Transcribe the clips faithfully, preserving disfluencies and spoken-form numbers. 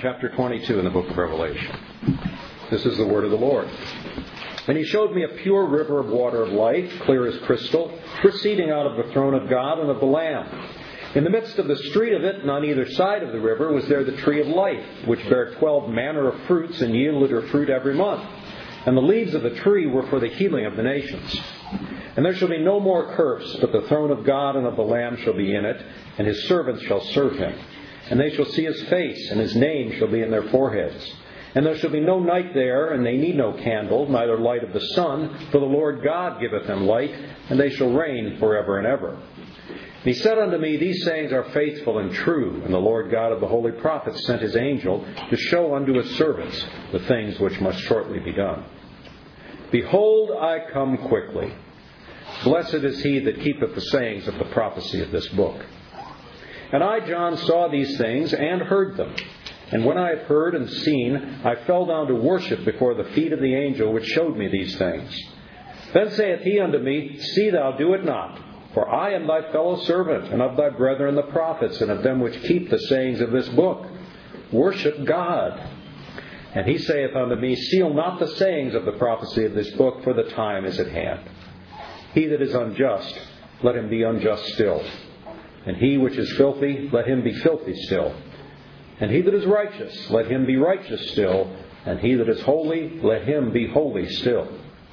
chapter twenty-two in the book of Revelation. This is the word of the Lord. And he showed me a pure river of water of life, clear as crystal, proceeding out of the throne of God and of the Lamb. In the midst of the street of it, and on either side of the river, was there the tree of life, which bare twelve manner of fruits, and yielded her fruit every month. And the leaves of the tree were for the healing of the nations. And there shall be no more curse, but the throne of God and of the Lamb shall be in it, and his servants shall serve him. And they shall see his face, and his name shall be in their foreheads. And there shall be no night there, and they need no candle, neither light of the sun, for the Lord God giveth them light, and they shall reign forever and ever. And he said unto me, These sayings are faithful and true, and the Lord God of the holy prophets sent his angel to show unto his servants the things which must shortly be done. Behold, I come quickly. Blessed is he that keepeth the sayings of the prophecy of this book. And I, John, saw these things and heard them. And when I had heard and seen, I fell down to worship before the feet of the angel which showed me these things. Then saith he unto me, See thou do it not. For I am thy fellow servant, and of thy brethren the prophets, and of them which keep the sayings of this book. Worship God. And he saith unto me, Seal not the sayings of the prophecy of this book, for the time is at hand. He that is unjust, let him be unjust still. And he which is filthy, let him be filthy still. And he that is righteous, let him be righteous still. And he that is holy, let him be holy still.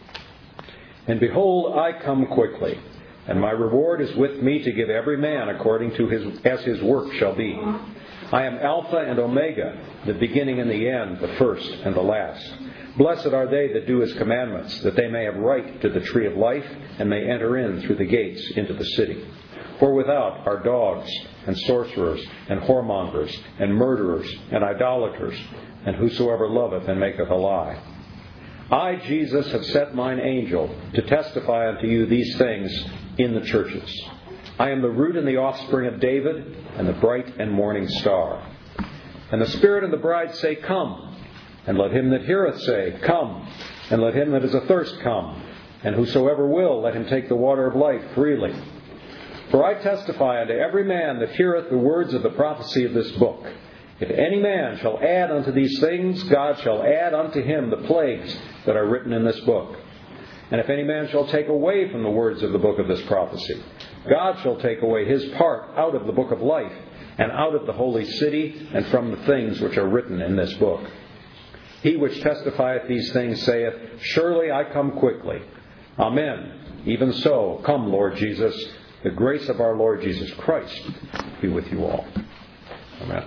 And behold, I come quickly. And my reward is with me to give every man according to his as his work shall be. I am Alpha and Omega, the beginning and the end, the first and the last. Blessed are they that do his commandments, that they may have right to the tree of life, and may enter in through the gates into the city. For without are dogs, and sorcerers, and whoremongers, and murderers, and idolaters, and whosoever loveth and maketh a lie. I, Jesus, have sent mine angel to testify unto you these things in the churches. I am the root and the offspring of David, and the bright and morning star. And the Spirit and the bride say, Come. And let him that heareth say, Come. And let him that is athirst come. And whosoever will, let him take the water of life freely. For I testify unto every man that heareth the words of the prophecy of this book. If any man shall add unto these things, God shall add unto him the plagues that are written in this book. And if any man shall take away from the words of the book of this prophecy, God shall take away his part out of the book of life, and out of the holy city, and from the things which are written in this book. He which testifieth these things saith, Surely I come quickly. Amen. Even so, come, Lord Jesus. The grace of our Lord Jesus Christ be with you all. Amen.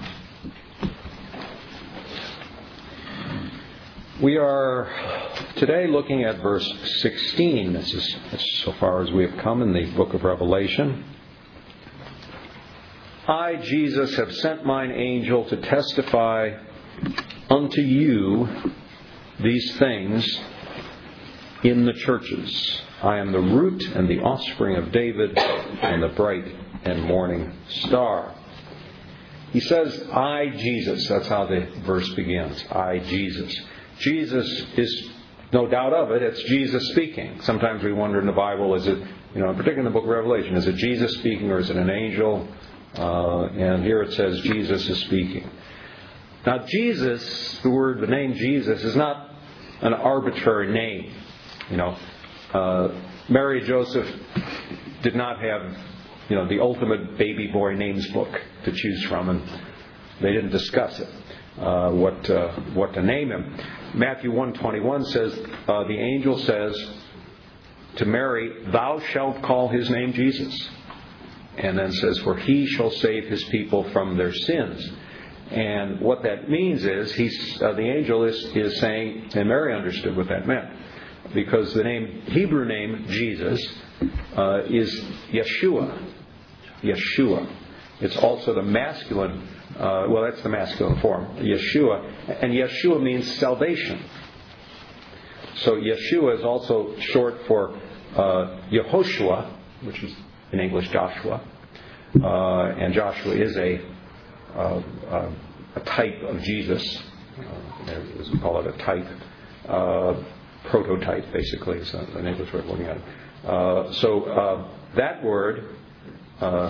We are today looking at verse sixteen. This is so far as we have come in the book of Revelation. I, Jesus, have sent mine angel to testify unto you these things in the churches. I am the root and the offspring of David, and the bright and morning star. He says, I, Jesus. That's how the verse begins. I, Jesus. Jesus is, no doubt of it, it's Jesus speaking. Sometimes we wonder in the Bible, is it, you know, particularly in the book of Revelation, is it Jesus speaking or is it an angel? Uh, and here it says Jesus is speaking. Now Jesus, the word, the name Jesus, is not an arbitrary name. You know, uh, Mary and Joseph did not have, you know, the ultimate baby boy names book to choose from, and they didn't discuss it. Uh, what uh, what to name him. Matthew one twenty-one says, uh, the angel says to Mary, Thou shalt call his name Jesus. And then says, For he shall save his people from their sins. And what that means is, he's, uh, the angel is, is saying, and Mary understood what that meant, because the name Hebrew name Jesus uh, is Yeshua. Yeshua. It's also the masculine Uh, well, that's the masculine form, Yeshua. And Yeshua means salvation. So Yeshua is also short for uh, Yehoshua, which is in English Joshua. Uh, and Joshua is a uh, uh, a type of Jesus. Uh, as we call it, a type. Uh, prototype, basically, is an English way of looking at it. Uh, so uh, that word, uh,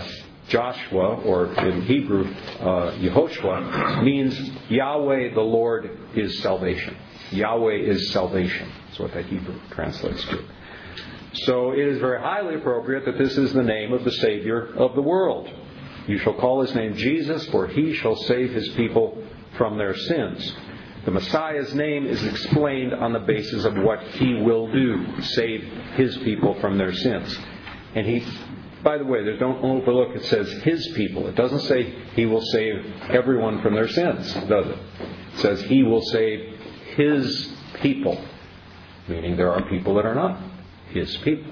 Joshua, or in Hebrew, uh, Yehoshua, means Yahweh the Lord is salvation. Yahweh is salvation. That's what that Hebrew translates to. So it is very highly appropriate that this is the name of the Savior of the world. You shall call his name Jesus, for he shall save his people from their sins. The Messiah's name is explained on the basis of what he will do, save his people from their sins. And he, by the way, there, don't overlook, it says his people. It doesn't say he will save everyone from their sins, does it? It says he will save his people, meaning there are people that are not his people.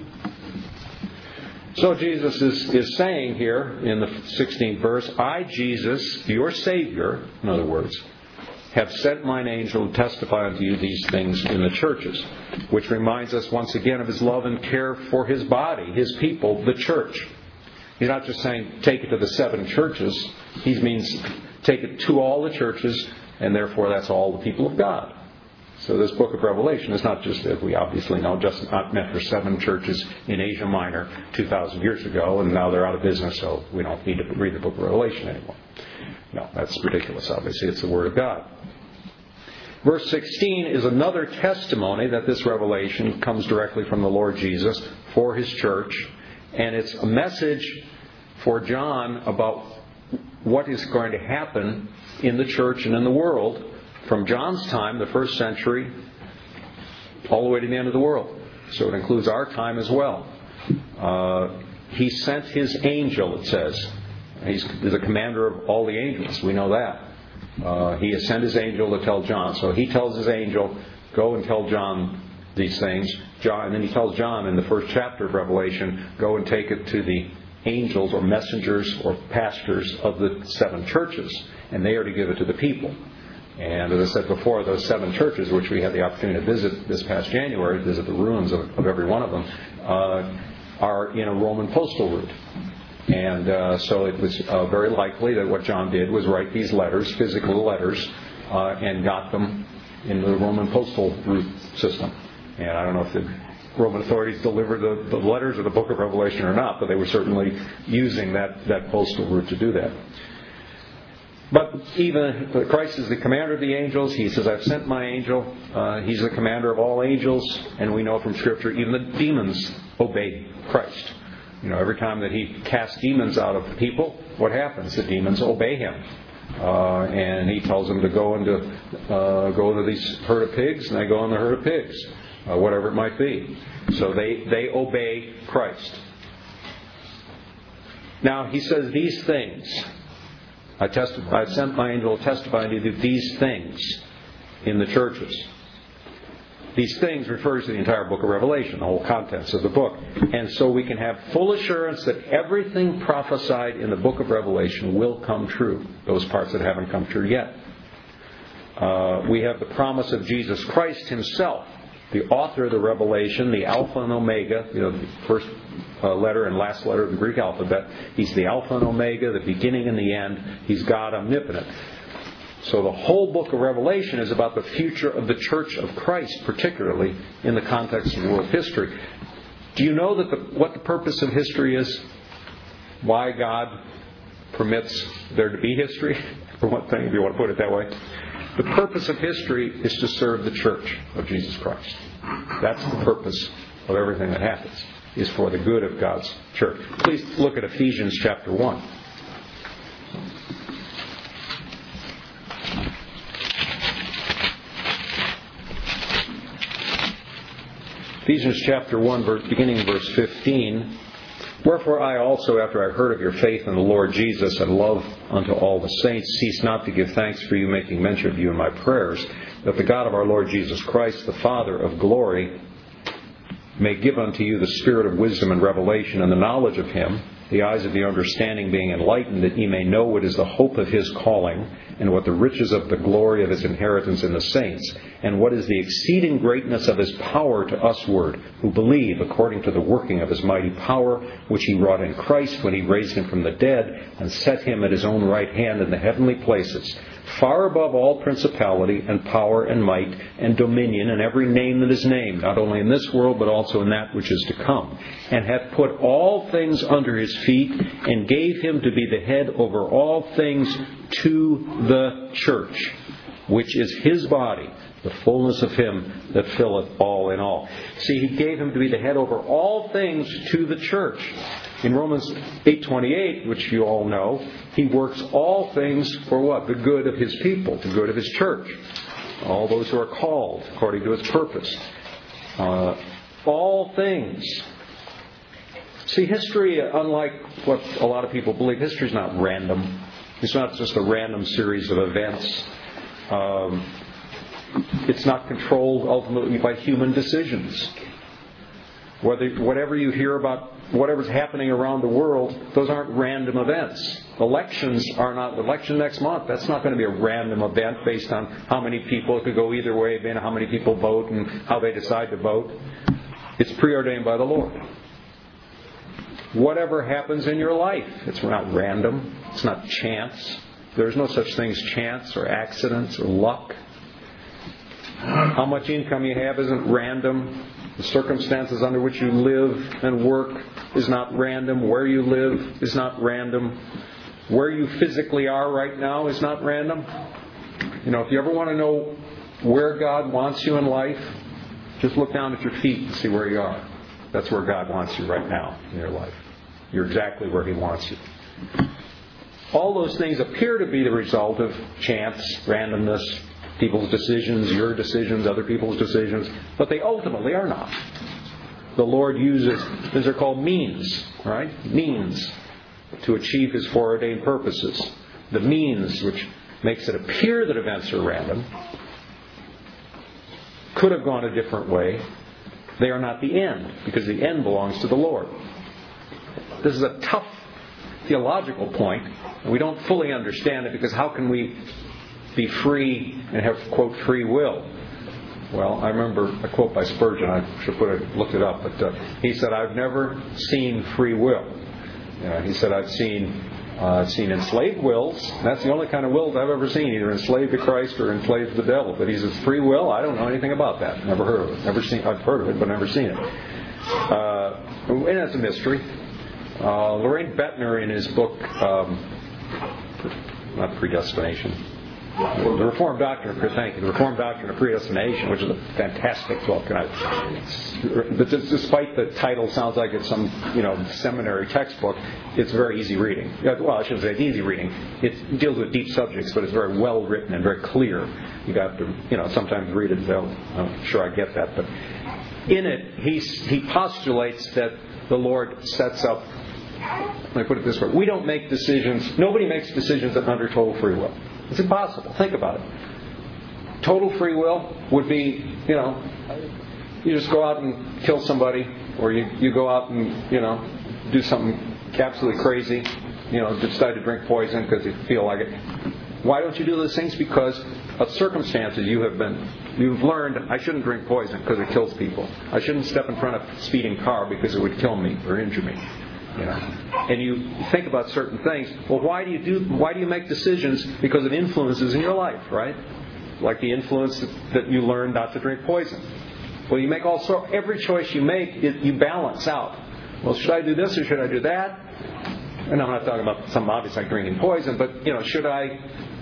So Jesus is, is saying here in the sixteenth verse, I, Jesus, your Savior, in other words, have sent mine angel to testify unto you these things in the churches, which reminds us once again of his love and care for his body, his people, the church. He's not just saying take it to the seven churches. He means take it to all the churches, and therefore that's all the people of God. So this book of Revelation is not just, as we obviously know, just not meant for seven churches in Asia Minor two thousand years ago, and now they're out of business, so we don't need to read the book of Revelation anymore. No, that's ridiculous, obviously. It's the Word of God. Verse sixteen is another testimony that this revelation comes directly from the Lord Jesus for his church, and it's a message for John about what is going to happen in the church and in the world from John's time, the first century, all the way to the end of the world. So it includes our time as well. Uh, he sent his angel, it says. He's the commander of all the angels. We know that. Uh, he has sent his angel to tell John. So he tells his angel, go and tell John these things. John, and then he tells John in the first chapter of Revelation, go and take it to the angels or messengers or pastors of the seven churches. And they are to give it to the people. And as I said before, those seven churches, which we had the opportunity to visit this past January, visit the ruins of, of every one of them, uh, are in a Roman postal route. And uh, so it was uh, very likely that what John did was write these letters, physical letters, uh, and got them in the Roman postal route system. And I don't know if the Roman authorities delivered the, the letters of the book of Revelation or not, but they were certainly using that, that postal route to do that. But even Christ is the commander of the angels. He says, I've sent my angel. Uh, he's the commander of all angels. And we know from Scripture even the demons obey Christ. You know, every time that he casts demons out of people, what happens? The demons obey him. Uh, and he tells them to go into uh, go into these herd of pigs, and they go in the herd of pigs, uh, whatever it might be. So they, they obey Christ. Now, he says these things. I, testify, I sent my angel to testify to you these things in the churches. These things refers to the entire book of Revelation, the whole contents of the book. And so we can have full assurance that everything prophesied in the book of Revelation will come true. Those parts that haven't come true yet. Uh, we have the promise of Jesus Christ himself, the author of the Revelation, the Alpha and Omega, you know, the first uh, letter and last letter of the Greek alphabet. He's the Alpha and Omega, the beginning and the end. He's God omnipotent. So the whole book of Revelation is about the future of the Church of Christ, particularly in the context of world history. Do you know that the, what the purpose of history is? Why God permits there to be history? For one thing, if you want to put it that way. The purpose of history is to serve the Church of Jesus Christ. That's the purpose of everything that happens, is for the good of God's church. Please look at Ephesians chapter one. Ephesians chapter one, beginning in verse fifteen. Wherefore I also, after I heard of your faith in the Lord Jesus and love unto all the saints, cease not to give thanks for you, making mention of you in my prayers, that the God of our Lord Jesus Christ, the Father of glory, may give unto you the spirit of wisdom and revelation and the knowledge of him, the eyes of your understanding being enlightened, that ye may know what is the hope of his calling, and what the riches of the glory of his inheritance in the saints, and what is the exceeding greatness of his power to usward, who believe, according to the working of his mighty power, which he wrought in Christ when he raised him from the dead, and set him at his own right hand in the heavenly places, far above all principality and power and might and dominion and every name that is named, not only in this world but also in that which is to come, and hath put all things under his feet, and gave him to be the head over all things to the church, which is his body, the fullness of him that filleth all in all. See, he gave him to be the head over all things to the church. In Romans eight twenty-eight, which you all know, he works all things for what? The good of his people, the good of his church. All those who are called according to his purpose. Uh, all things. See, history, unlike what a lot of people believe, history is not random. It's not just a random series of events. Um, it's not controlled ultimately by human decisions. Whether, whatever you hear about whatever's happening around the world, those aren't random events. Elections are not, election next month, that's not going to be a random event based on how many people, it could go either way, and how many people vote and how they decide to vote. It's preordained by the Lord. Whatever happens in your life, it's not random, it's not chance. There's no such thing as chance or accidents or luck. How much income you have isn't random. The circumstances under which you live and work is not random. Where you live is not random. Where you physically are right now is not random. You know, if you ever want to know where God wants you in life, just look down at your feet and see where you are. That's where God wants you right now in your life. You're exactly where He wants you. All those things appear to be the result of chance, randomness, people's decisions, your decisions, other people's decisions, but they ultimately are not. The Lord uses, these are called means, right? Means to achieve His foreordained purposes. The means which makes it appear that events are random could have gone a different way. They are not the end, because the end belongs to the Lord. This is a tough theological point, and we don't fully understand it, because how can we be free and have, quote, free will? Well, I remember a quote by Spurgeon. I should put it, looked it up, but uh, he said, "I've never seen free will." Uh, he said, "I've seen uh, I've seen enslaved wills. That's the only kind of wills I've ever seen, either enslaved to Christ or enslaved to the devil." But he says, "Free will? I don't know anything about that. Never heard of it. Never seen. I've heard of it, but never seen it." Uh, and that's a mystery. Uh, Loraine Bettner, in his book, um, not Predestination. The Reformed Doctrine of thank you, the Reformed Doctrine of Predestination, which is a fantastic book. And I, but despite the title sounds like it's some you know seminary textbook, it's very easy reading. Well, I shouldn't say it's easy reading. It deals with deep subjects, but it's very well written and very clear. You got to you know sometimes read it and say, "Oh, I'm sure I get that." But in it, he he postulates that the Lord sets up. Let me put it this way: we don't make decisions. Nobody makes decisions under total free will. It's impossible. Think about it. Total free will would be, you know, you just go out and kill somebody, or you, you go out and, you know, do something absolutely crazy, you know, decide to drink poison because you feel like it. Why don't you do those things? Because of circumstances you have been, you've learned, I shouldn't drink poison because it kills people. I shouldn't step in front of a speeding car because it would kill me or injure me. You know, and you think about certain things. Well, why do you do? Why do you make decisions? Because of influences in your life, right? Like the influence that, that you learn not to drink poison. Well, you make all sort. Every choice you make, it, you balance out. Well, should I do this or should I do that? And I'm not talking about something obvious like drinking poison, but you know, should I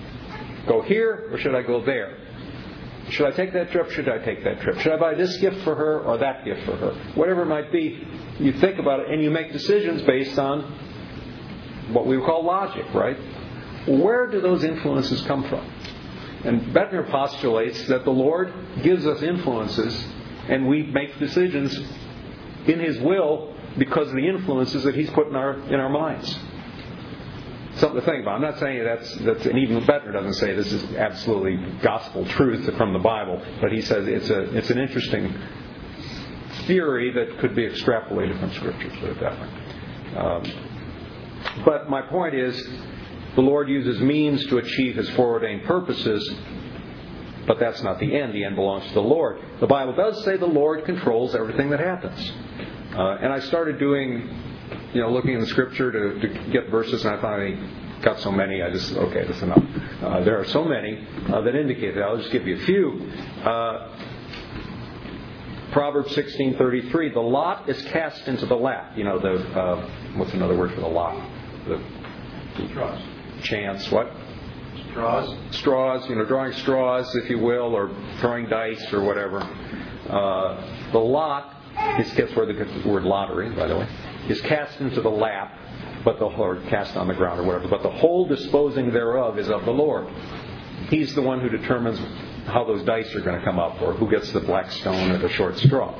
go here or should I go there? Should I take that trip? Should I take that trip? Should I buy this gift for her or that gift for her? Whatever it might be, you think about it and you make decisions based on what we would call logic, right? Where do those influences come from? And Bettner postulates that the Lord gives us influences and we make decisions in His will because of the influences that He's put in our in our minds. Something to think about. I'm not saying that's, that's and even Bettner doesn't say this is absolutely gospel truth from the Bible, but he says it's a it's an interesting theory that could be extrapolated from Scripture, put it that way. Um, but my point is, the Lord uses means to achieve His foreordained purposes, but that's not the end. The end belongs to the Lord. The Bible does say the Lord controls everything that happens. Uh, and I started doing, you know, looking in the Scripture to, to get verses, and I finally got so many, I just, okay, that's enough. Uh, there are so many uh, that indicate that. I'll just give you a few. Uh, Proverbs sixteen thirty-three, the lot is cast into the lap. You know, the, uh, what's another word for the lot? The Straws. Chance, what? Straws. Straws, you know, drawing straws, if you will, or throwing dice or whatever. Uh, the lot, is guess where the word lottery, by the way, is cast into the lap, but the or cast on the ground or whatever. But the whole disposing thereof is of the Lord. He's the one who determines how those dice are going to come up, or who gets the black stone or the short straw.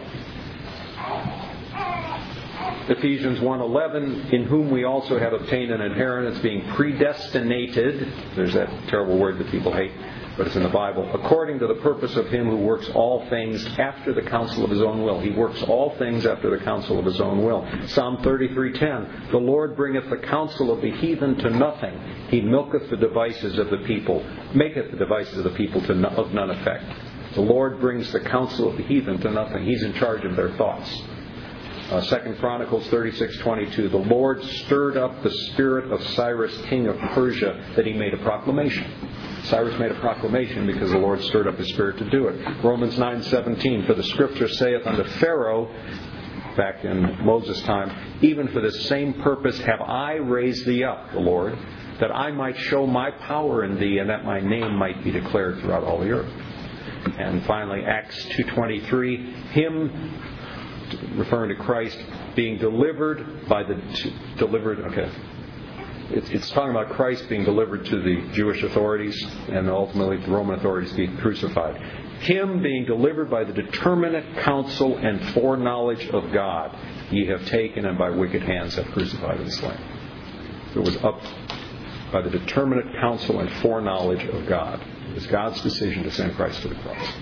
Ephesians one eleven, in whom we also have obtained an inheritance, being predestinated. There's that terrible word that people hate, but it's in the Bible. According to the purpose of Him who works all things after the counsel of His own will. He works all things after the counsel of His own will. Psalm thirty-three ten, the Lord bringeth the counsel of the heathen to nothing. He milketh the devices of the people, maketh the devices of the people to no, of none effect. The Lord brings the counsel of the heathen to nothing. He's in charge of their thoughts. Uh, Second Chronicles thirty-six twenty-two, the Lord stirred up the spirit of Cyrus, king of Persia, that he made a proclamation. Cyrus made a proclamation because the Lord stirred up his spirit to do it. Romans nine seventeen, for the Scripture saith unto Pharaoh, back in Moses' time, even for this same purpose have I raised thee up, the Lord, that I might show my power in thee, and that my name might be declared throughout all the earth. And finally, Acts two twenty-three, him, referring to Christ, being delivered by the delivered. Okay, it's, it's talking about Christ being delivered to the Jewish authorities and ultimately the Roman authorities being crucified. Him being delivered by the determinate counsel and foreknowledge of God, ye have taken, and by wicked hands have crucified and slain. It was up by the determinate counsel and foreknowledge of God. It was God's decision to send Christ to the cross.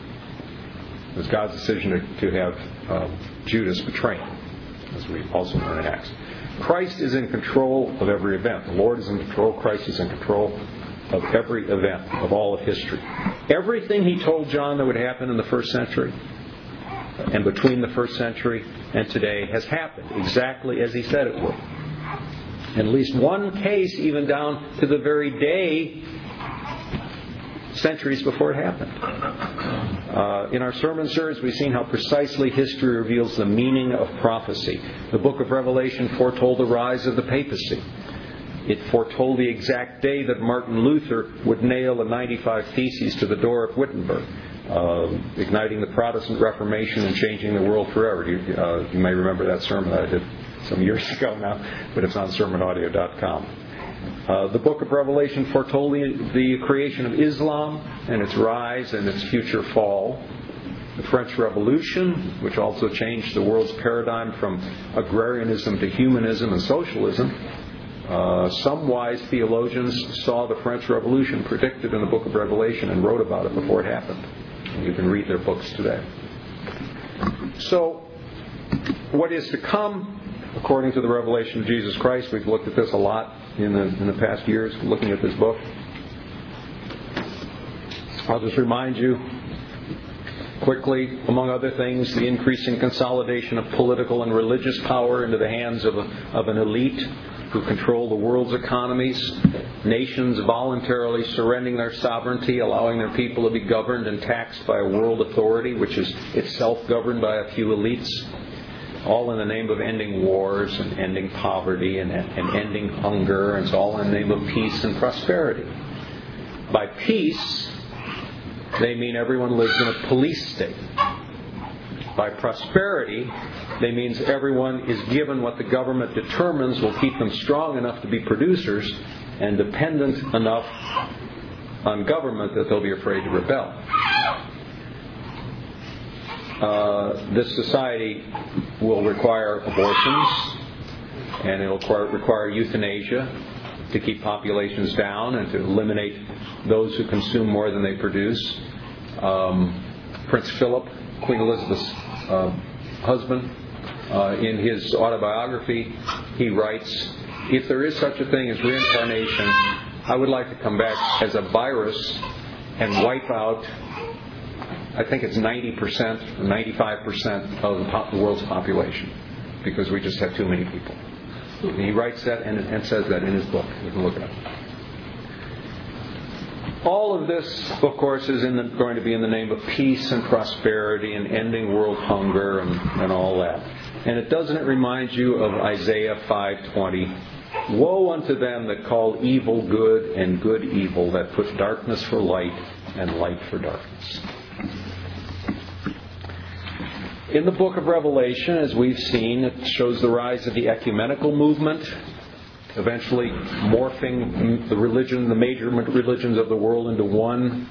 It was God's decision to, to have uh, Judas betray him, as we also learn in Acts. Christ is in control of every event. The Lord is in control. Christ is in control of every event of all of history. Everything He told John that would happen in the first century and between the first century and today has happened exactly as He said it would. In at least one case, even down to the very day, centuries before it happened. Uh, in our sermon series, we've seen how precisely history reveals the meaning of prophecy. The book of Revelation foretold the rise of the papacy. It foretold the exact day that Martin Luther would nail the ninety-five Theses to the door of Wittenberg, uh, igniting the Protestant Reformation and changing the world forever. You, uh, you may remember that sermon that I did some years ago now, but it's on sermon audio dot com. Uh, the book of Revelation foretold the, the creation of Islam and its rise and its future fall. The French Revolution, which also changed the world's paradigm from agrarianism to humanism and socialism. Uh, some wise theologians saw the French Revolution predicted in the book of Revelation and wrote about it before it happened. And you can read their books today. So, what is to come, according to the revelation of Jesus Christ? We've looked at this a lot in the, in the past years, looking at this book. I'll just remind you quickly, among other things, the increasing consolidation of political and religious power into the hands of, a, of an elite who control the world's economies, nations voluntarily surrendering their sovereignty, allowing their people to be governed and taxed by a world authority which is itself governed by a few elites, all in the name of ending wars and ending poverty and, and ending hunger, and it's all in the name of peace and prosperity. By peace, they mean everyone lives in a police state. By prosperity, they means everyone is given what the government determines will keep them strong enough to be producers and dependent enough on government that they'll be afraid to rebel. Uh, this society will require abortions, and it will require, require euthanasia to keep populations down and to eliminate those who consume more than they produce. Um, Prince Philip, Queen Elizabeth's uh, husband, uh, in his autobiography, he writes, if there is such a thing as reincarnation, I would like to come back as a virus and wipe out, I think it's ninety percent or ninety-five percent of the world's population, because we just have too many people. And he writes that and, and says that in his book. You can look it up. All of this, of course, is in the, going to be in the name of peace and prosperity and ending world hunger and, and all that. And it doesn't it remind you of Isaiah five twenty? Woe unto them that call evil good and good evil, that put darkness for light and light for darkness. In the book of Revelation, as we've seen, it shows the rise of the ecumenical movement, eventually morphing the religion, the major religions of the world into one.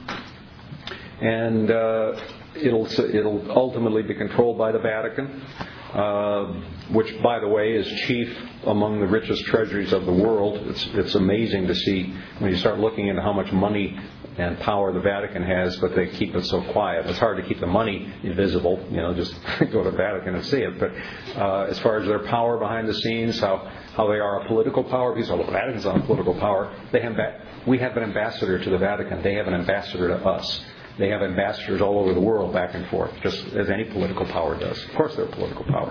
And uh, it'll it'll ultimately be controlled by the Vatican, uh, which, by the way, is chief among the richest treasuries of the world. It's it's amazing to see when you start looking into how much money and power the Vatican has, but they keep it so quiet. It's hard to keep the money invisible, you know, just go to the Vatican and see it. But uh, as far as their power behind the scenes, how, how they are a political power, because well, the Vatican's not a political power, they have we have an ambassador to the Vatican. They have an ambassador to us. They have ambassadors all over the world back and forth, just as any political power does. Of course they're a political power.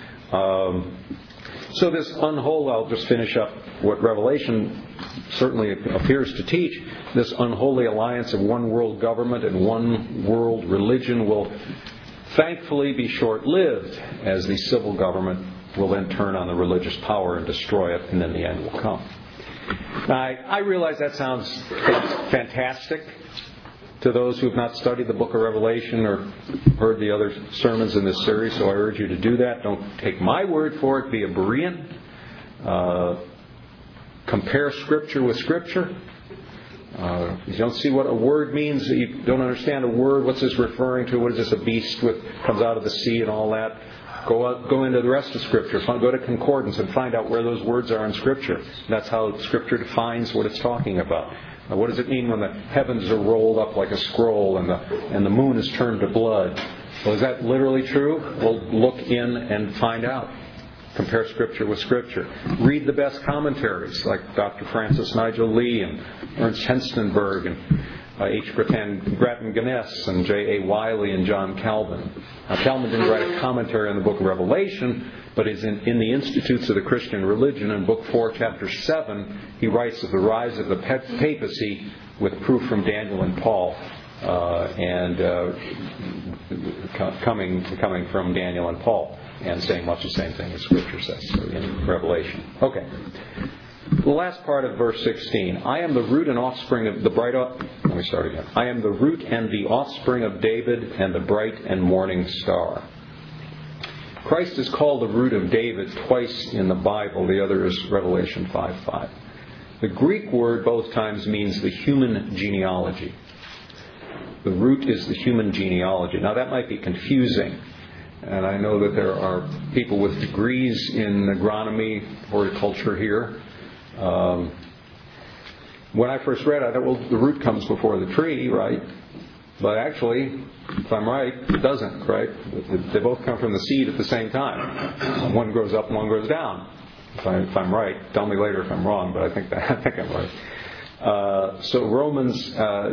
Um, so this unholy, I'll just finish up what Revelation certainly appears to teach. This unholy alliance of one world government and one world religion will thankfully be short-lived, as the civil government will then turn on the religious power and destroy it, and then the end will come. Now, I, I realize that sounds fantastic to those who have not studied the book of Revelation or heard the other sermons in this series, so I urge you to do that. Don't take my word for it. Be a Berean. Uh, compare Scripture with Scripture. Uh, if you don't see what a word means, you don't understand a word, what's this referring to? What is this, a beast with comes out of the sea and all that? Go out, go into the rest of Scripture. Go to concordance and find out where those words are in Scripture. That's how Scripture defines what it's talking about. Now, what does it mean when the heavens are rolled up like a scroll and the and the moon is turned to blood? Well, is that literally true? Well, look in and find out. Compare Scripture with Scripture. Read the best commentaries like Doctor Francis Nigel Lee and Ernst Henstenberg and uh, H. Grattan Guinness and J A. Wiley and John Calvin. Now, Calvin didn't write a commentary on the book of Revelation, but is in, in the Institutes of the Christian Religion, in Book four, Chapter seven, he writes of the rise of the papacy with proof from Daniel and Paul, uh, and uh, coming coming from Daniel and Paul, and saying much the same thing as Scripture says in Revelation. Okay. The last part of verse sixteen. I am the root and offspring of the bright... Let me start again. I am the root and the offspring of David and the bright and morning star. Christ is called the root of David twice in the Bible. The other is Revelation five five. The Greek word both times means the human genealogy. The root is the human genealogy. Now that might be confusing. And I know that there are people with degrees in agronomy, horticulture here. Um, when I first read it, I thought, well, the root comes before the tree, right? But actually, if I'm right, it doesn't, right? They both come from the seed at the same time. One grows up and one grows down. If, I, if I'm right, tell me later if I'm wrong, but I think that, I think I'm right. Uh, so Romans, uh,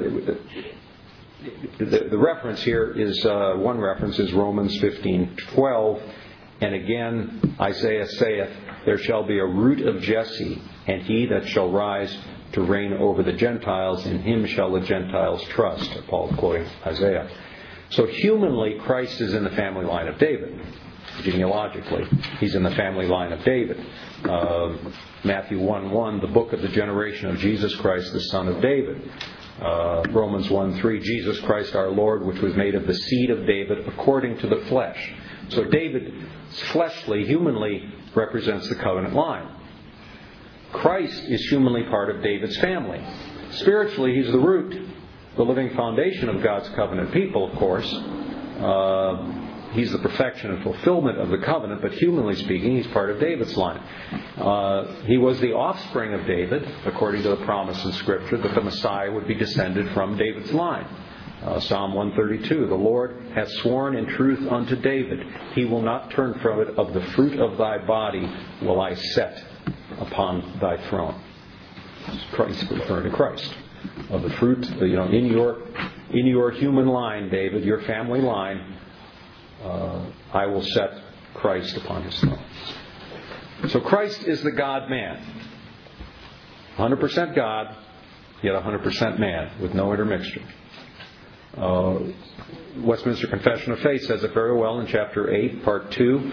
the, the reference here is, uh, one reference is Romans fifteen twelve, and again Isaiah saith, there shall be a root of Jesse, and he that shall rise to reign over the Gentiles, in him shall the Gentiles trust. Paul quoting Isaiah. So humanly, Christ is in the family line of David. Genealogically, he's in the family line of David. Uh, Matthew one one, the book of the generation of Jesus Christ, the son of David. Uh, Romans one three, Jesus Christ our Lord, which was made of the seed of David according to the flesh. So David, fleshly, humanly, represents the covenant line. Christ is humanly part of David's family. Spiritually, he's the root, the living foundation of God's covenant people, of course. Uh, he's the perfection and fulfillment of the covenant, but humanly speaking, he's part of David's line. Uh, he was the offspring of David, according to the promise in Scripture, that the Messiah would be descended from David's line. Uh, Psalm one thirty-two, the Lord hath sworn in truth unto David, he will not turn from it, of the fruit of thy body will I set upon thy throne. Christ, referring to Christ. Of the fruit, you know, in your in your human line, David, your family line, uh, I will set Christ upon his throne. So Christ is the God-man. one hundred percent God, yet one hundred percent man, with no intermixture. Uh, Westminster Confession of Faith says it very well in chapter eight, part two.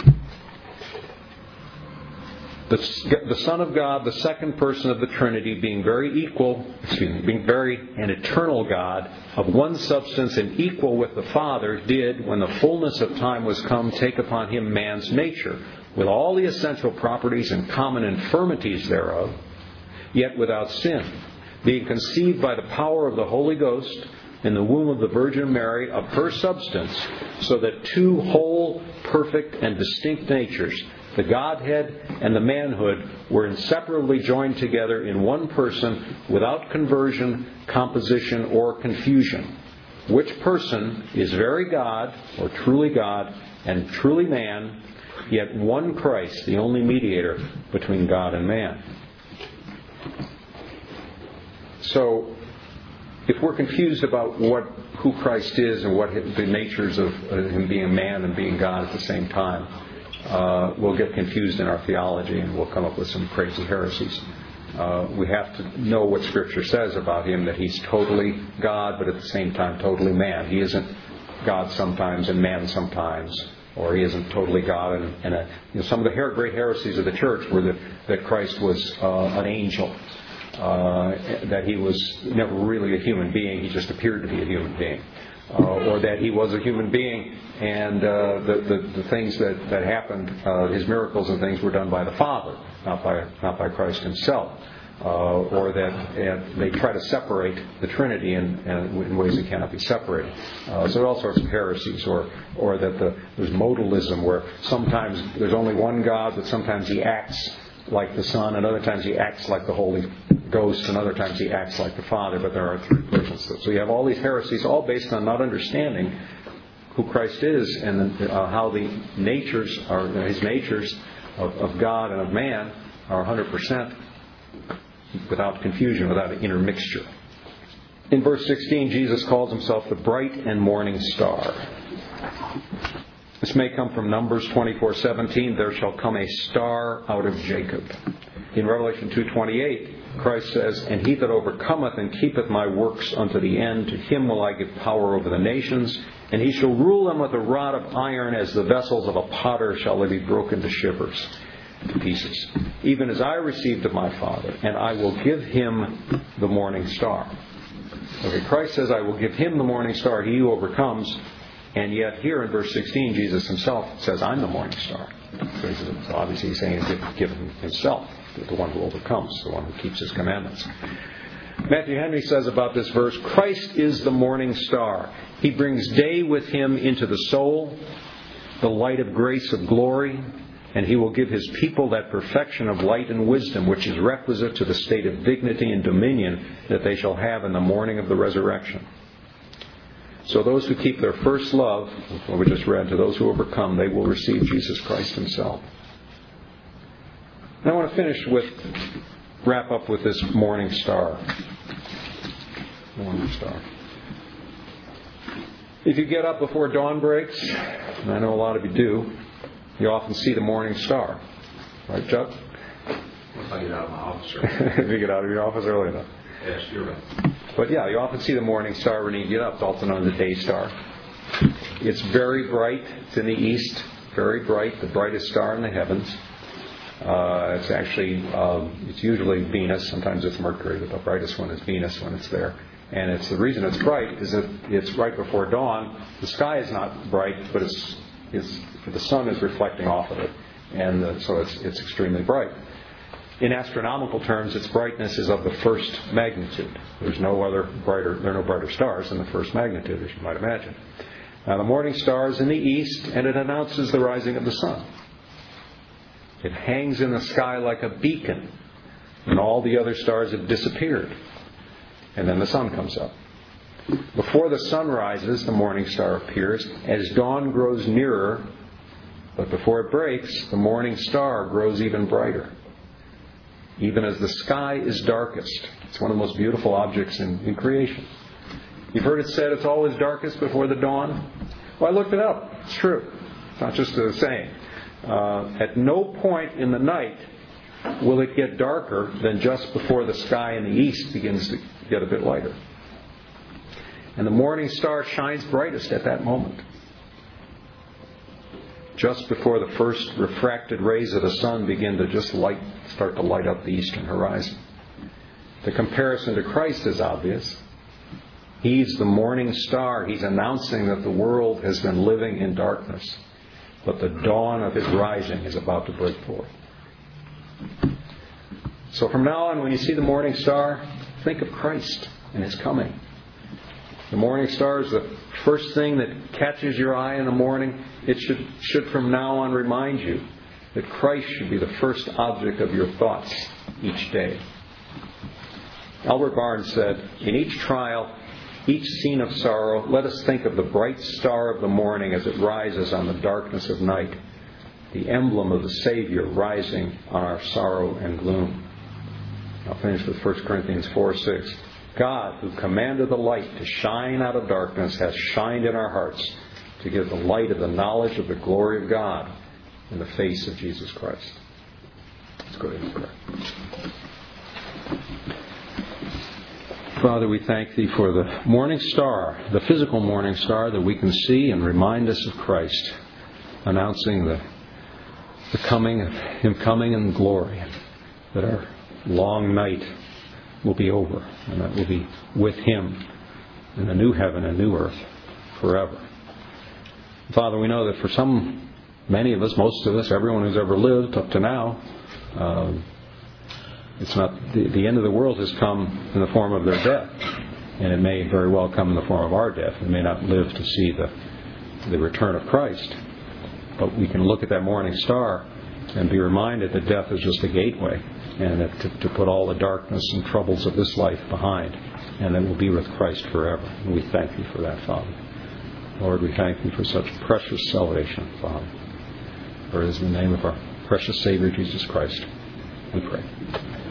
The, the Son of God, the second person of the Trinity, being very equal, excuse me, being very an eternal God, of one substance and equal with the Father, did, when the fullness of time was come, take upon him man's nature, with all the essential properties and common infirmities thereof, yet without sin, being conceived by the power of the Holy Ghost in the womb of the Virgin Mary, of her substance, so that two whole, perfect, and distinct natures, the Godhead and the manhood, were inseparably joined together in one person, without conversion, composition, or confusion. Which person is very God, or truly God, and truly man, yet one Christ, the only mediator between God and man. So, if we're confused about what who Christ is and what the natures of him being a man and being God at the same time, uh, we'll get confused in our theology and we'll come up with some crazy heresies. Uh, we have to know what Scripture says about him, that he's totally God, but at the same time totally man. He isn't God sometimes and man sometimes, or he isn't totally God. And, and a, you know, some of the her- great heresies of the church were that, that Christ was uh, an angel. Uh, that he was never really a human being, he just appeared to be a human being. Uh, or that he was a human being and uh, the, the, the things that, that happened, uh, his miracles and things were done by the Father, not by not by Christ himself. Uh, or that uh, they try to separate the Trinity in, in ways that cannot be separated. Uh, so all sorts of heresies, or or that the, there's modalism, where sometimes there's only one God, but sometimes he acts like the Son, and other times he acts like the Holy Ghost, and other times he acts like the Father, but there are three persons. So you have all these heresies, all based on not understanding who Christ is and uh, how the natures are, his natures of, of God and of man are one hundred percent without confusion, without an intermixture. In verse sixteen, Jesus calls himself the bright and morning star. This may come from Numbers twenty-four seventeen, there shall come a star out of Jacob. In Revelation two twenty-eight, Christ says, and he that overcometh and keepeth my works unto the end, to him will I give power over the nations, and he shall rule them with a rod of iron, as the vessels of a potter shall they be broken to shivers, to pieces. Even as I received of my Father, and I will give him the morning star. Okay, Christ says, I will give him the morning star, he who overcomes. And yet here in verse sixteen, Jesus himself says, I'm the morning star. So obviously he's saying he's given himself, the one who overcomes, the one who keeps his commandments. Matthew Henry says about this verse, Christ is the morning star. He brings day with him into the soul, the light of grace of glory, and he will give his people that perfection of light and wisdom which is requisite to the state of dignity and dominion that they shall have in the morning of the resurrection. So those who keep their first love, what we just read, to those who overcome, they will receive Jesus Christ himself. And I want to finish with, wrap up with this morning star. Morning star. If you get up before dawn breaks, and I know a lot of you do, you often see the morning star. Right, Chuck? If I get out of my office early. If you get out of your office early enough. Yes, you're right. But yeah, you often see the morning star when you get up. It's also known as the day star. It's very bright. It's in the east. Very bright. The brightest star in the heavens. Uh, it's actually, um, it's usually Venus. Sometimes it's Mercury, but the brightest one is Venus when it's there. And it's the reason it's bright is that it's right before dawn. The sky is not bright, but it's, it's the sun is reflecting off of it, and uh, so it's it's extremely bright. In astronomical terms, its brightness is of the first magnitude. There's no other brighter, there are no brighter stars than the first magnitude, as you might imagine. Now, the morning star is in the east, and it announces the rising of the sun. It hangs in the sky like a beacon, and all the other stars have disappeared. And then the sun comes up. Before the sun rises, the morning star appears. As dawn grows nearer, but before it breaks, the morning star grows even brighter. Even as the sky is darkest. It's one of the most beautiful objects in, in creation. You've heard it said it's always darkest before the dawn? Well, I looked it up. It's true. It's not just a saying. uh, at no point in the night will it get darker than just before the sky in the east begins to get a bit lighter. And the morning star shines brightest at that moment, just before the first refracted rays of the sun begin to just light, start to light up the eastern horizon. The comparison to Christ is obvious. He's the morning star. He's announcing that the world has been living in darkness, but the dawn of His rising is about to break forth. So from now on, when you see the morning star, think of Christ and His coming. The morning star is the first thing that catches your eye in the morning. It should, should from now on remind you that Christ should be the first object of your thoughts each day. Albert Barnes said, "In each trial, each scene of sorrow, let us think of the bright star of the morning as it rises on the darkness of night, the emblem of the Savior rising on our sorrow and gloom." I'll finish with First Corinthians four six. God, who commanded the light to shine out of darkness, has shined in our hearts to give the light of the knowledge of the glory of God in the face of Jesus Christ. Let's go ahead and pray. Father, we thank Thee for the morning star, the physical morning star that we can see and remind us of Christ, announcing the, the coming of Him coming in glory, that our long night will be over, and that we'll be with Him in a new heaven and new earth forever. Father, we know that for some, many of us, most of us, everyone who's ever lived up to now, uh, it's not the, the end of the world has come in the form of their death, and it may very well come in the form of our death. We may not live to see the the return of Christ, but we can look at that morning star and be reminded that death is just a gateway, and that to, to put all the darkness and troubles of this life behind, and then we'll be with Christ forever. And we thank You for that, Father. Lord, we thank You for such precious salvation, Father. For it is in the name of our precious Savior, Jesus Christ, we pray.